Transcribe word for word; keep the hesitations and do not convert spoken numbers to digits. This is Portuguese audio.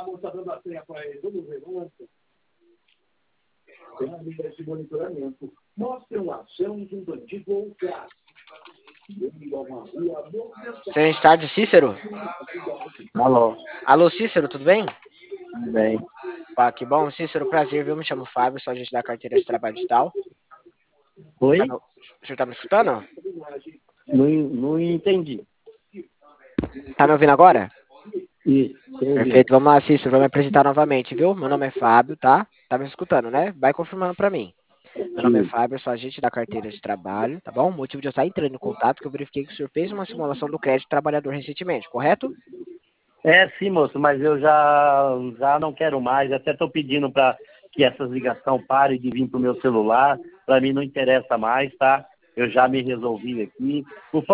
a moça dando a senha para ele, vamos ver, vamos ver. Esse monitoramento mostra uma ação de um bandido ousado. Excelente tarde, Cícero. Alô, Alô, Cícero, tudo bem? tudo bem? Pá, que bom, Cícero, prazer, viu? Me chamo Fábio, sou agente da carteira de trabalho digital. Oi? Tá me- O senhor tá me escutando? Não, não entendi. Tá me ouvindo agora? Isso, entendi. Perfeito, vamos lá, Cícero, vou me apresentar novamente, viu? Meu nome é Fábio, tá? Tá me escutando, né? Vai confirmando pra mim. Meu nome é Fábio, sou agente da carteira de trabalho, tá bom? O motivo de eu estar entrando em contato é que eu verifiquei que o senhor fez uma simulação do crédito trabalhador recentemente, correto? É, sim, moço, mas eu já, já não quero mais. Até estou pedindo para que essas ligações parem de vir para o meu celular. Para mim não interessa mais, tá? Eu já me resolvi aqui. Por